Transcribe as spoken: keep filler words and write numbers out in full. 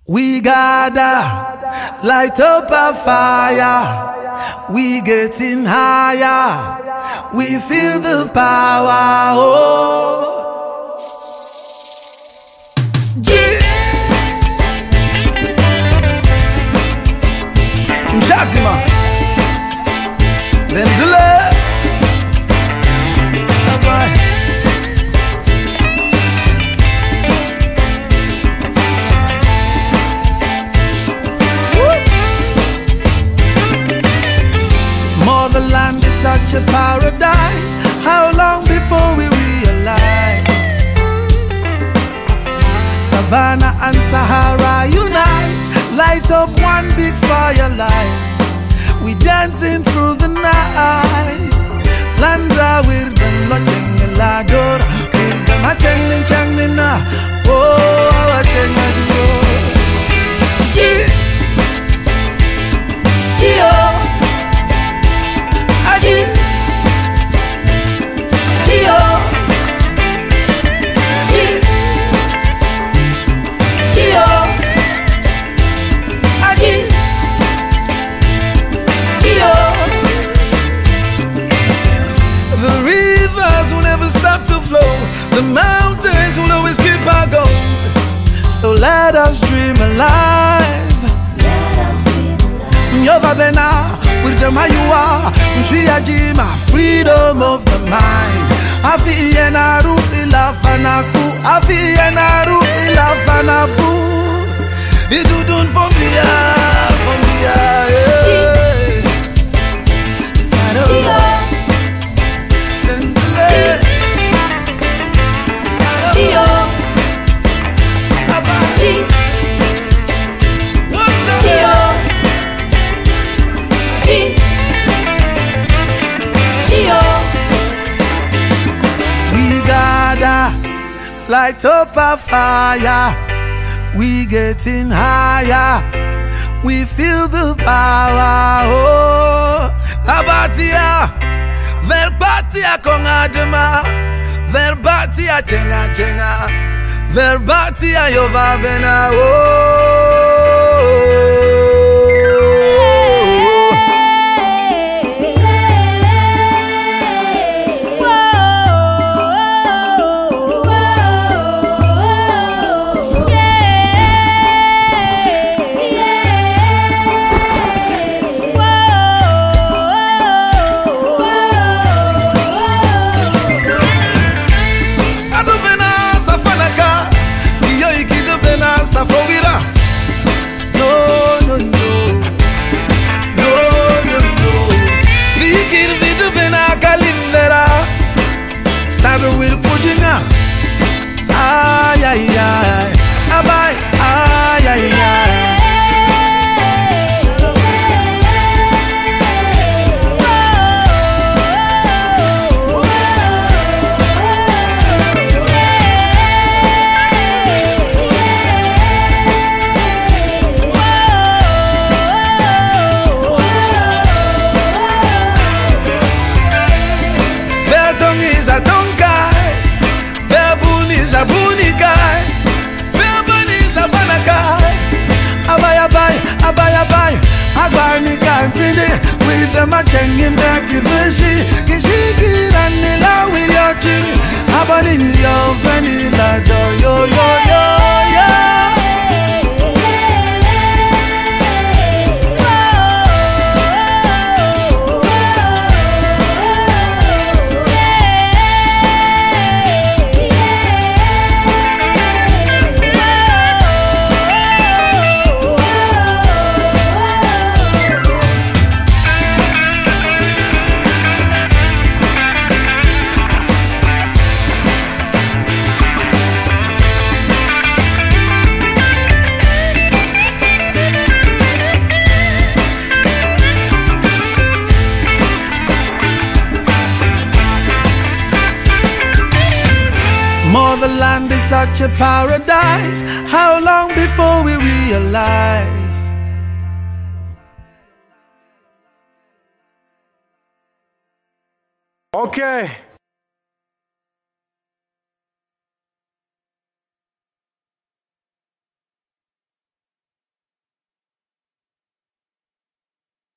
We gather, light up a fire. We getting higher. We feel the power. Oh, G. Mshatima, Vendula. Motherland is such a paradise. How long before we realize? Savannah and Sahara unite, light up one big firelight. We dancing through the night. Landra wirda lojeng lador, wirda macheng cheng na. Oh, cheng lador. G. G. Stop to flow, the mountains will always keep our gold. So let us dream alive. Nyova bena, with the mayua, mshiajima, freedom of the mind. Afi yenaru ila fanaku, afi yenaru ila fanabu. Idudun from the from the light up a fire, we getting higher, we feel the power. Oh, abatia, verbatia kongadema, verbatia chenga chenga, verbatia yovabena. Oh. Safovira. No, no, no. No, no, no. Vikir vidu vena kalimvera. Sadu will pudina. Ay, ay, ay. Abay, ay, ay, ay. Abani kantine with the macheng in the kivishi, kishiki and la with your chi. Abani yo vanilla yo yo yo yo. Motherland is such a paradise. How long before we realize? Okay.